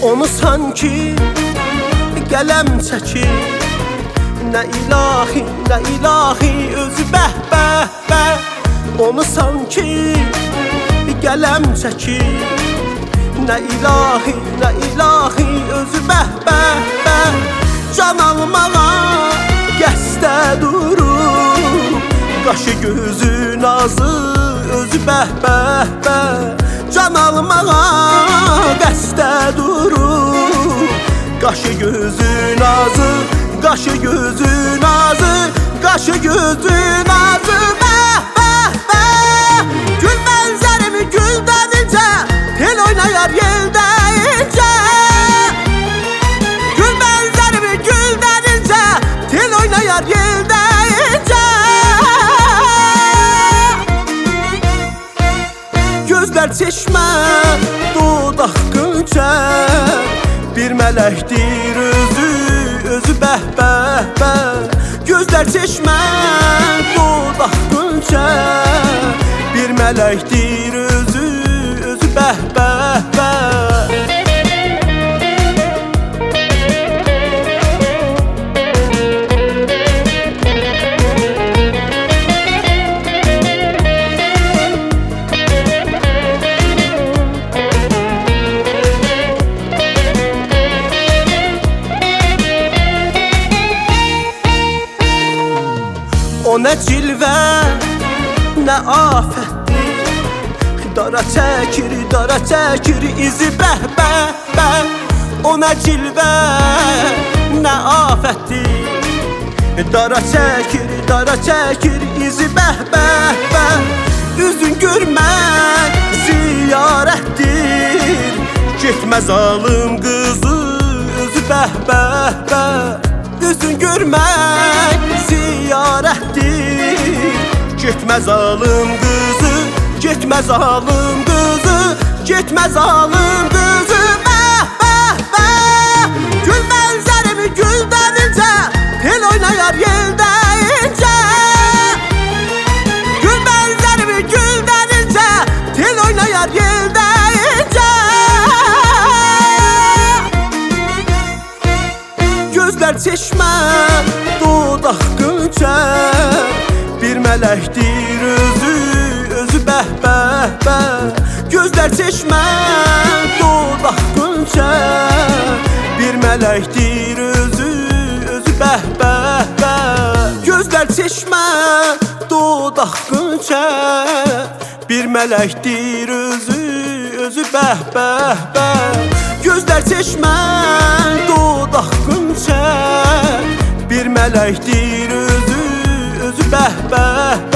Onu sanki qələm çəkir. Nə ilahi, nə ilahi özü bəh, bəh, bəh. Onu sanki qələm çəkir. Nə ilahi, nə ilahi özü bəh, bəh, bəh. Can almağa qəsdə durur. Qaşı gözü nazı özü bəh, bəh, bəh. Can almağa qəsdə durur. Qaşı gözü nazı, qaşı gözü nazı, qaşı gözü nazı bəh, bəh, bəh. Gül bənzərimi güldən incə, tel oynayar yeldə incə. Gül bənzərimi güldən incə, tel oynayar yeldə incə. Gözlər çeşmə, dodaq qönçə, bir mələkdir özü, özü bəh, bəh, bəh. Gözlər çeşmə, dodaq qönçə, bir mələkdir özü, özü bəh, bəh, bəh. O nə cilvə, nə afətdir. Dara çəkir izi bəh, bəh, bəh. O nə cilvə, nə afətdir. Dara çəkir izi bəh, bəh, bəh. Üzün görmək ziyarətdir. Getmə zalım qızı özü bəh, bəh, bəh. Üzün görmək ziyarətdir. Getmə zalım qızı, getmə zalım qızı, getmə zalım qızı bəh, bəh, bəh. Gül bənzərimi güldən incə, tel oynayar yeldə incə. Gül bənzərimi güldən incə, tel oynayar yeldə incə. Gözlər çeşmə, dodaq qönçə, bir mələkdir özü, özü bəh, bəh, bəh. Gözlər çeşmə, dodaq qönçə, bir mələkdir özü, özü bəh, bəh, bəh. Gözlər çeşmə, dodaq qönçə, bir mələkdir özü, özü bəh, bəh, bəh. Gözlər çeşmə, dodaq qönçə, bir mələkdir özü, özü bəh, bəh, bəh.